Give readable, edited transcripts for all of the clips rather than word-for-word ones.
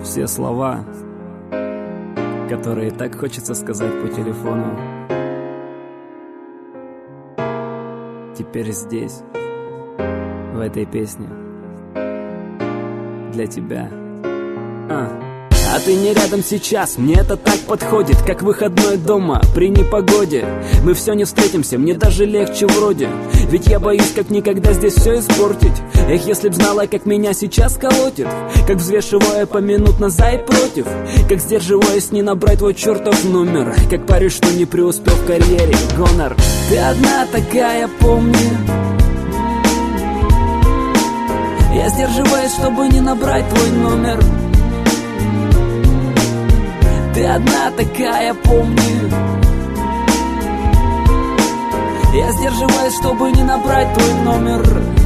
Все слова, которые так хочется сказать по телефону, теперь здесь, в этой песне, для тебя. А ты не рядом сейчас, мне это так подходит, как выходной дома при непогоде. Мы все не встретимся, мне даже легче вроде, ведь я боюсь как никогда здесь все испортить. Эх, если б знала, как меня сейчас колотит, как взвешивая поминутно за и против, как сдерживаясь не набрать твой чертов номер, как парюсь, что не преуспел в карьере, гонор. Ты одна такая, помни. Я сдерживаюсь, чтобы не набрать твой номер. Ты одна такая, помни. Я сдерживаюсь, чтобы не набрать твой номер.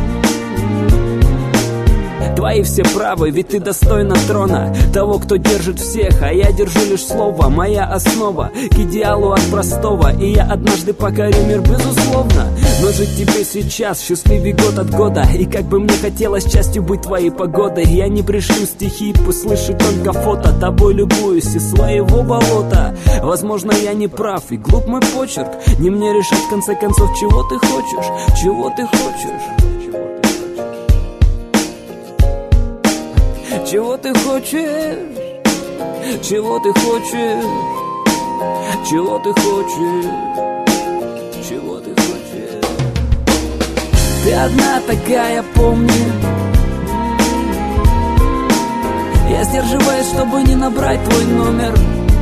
Твои все правы, ведь ты достойна трона, того, кто держит всех, а я держу лишь слово. Моя основа к идеалу от простого, и я однажды покорю мир, безусловно. Но жить тебе сейчас, счастливый год от года, и как бы мне хотелось частью быть твоей погодой. Я не пришлю стихи, пусть слышит только фото, тобой любуюсь из своего болота. Возможно, я не прав, и глуп мой почерк, не мне решать в конце концов, чего ты хочешь, чего ты хочешь. Чего ты хочешь? Чего ты хочешь? Чего ты хочешь? Чего ты хочешь? Ты одна такая, помни. Я сдерживаюсь, чтобы не набрать твой номер.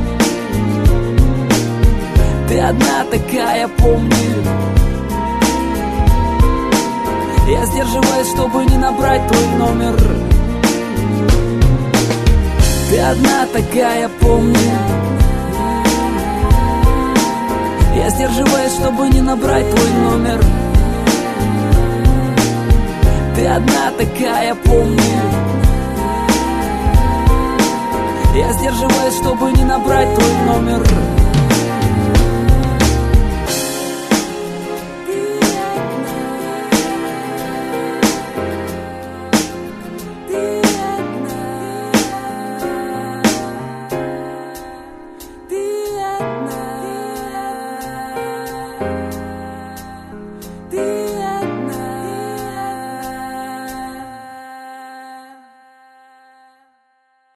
Ты одна такая, помни. Я сдерживаюсь, чтобы не набрать твой номер. Ты одна такая, помни. Я сдерживаюсь, чтобы не набрать твой номер. Ты одна такая, помни. Я сдерживаюсь, чтобы не набрать твой номер.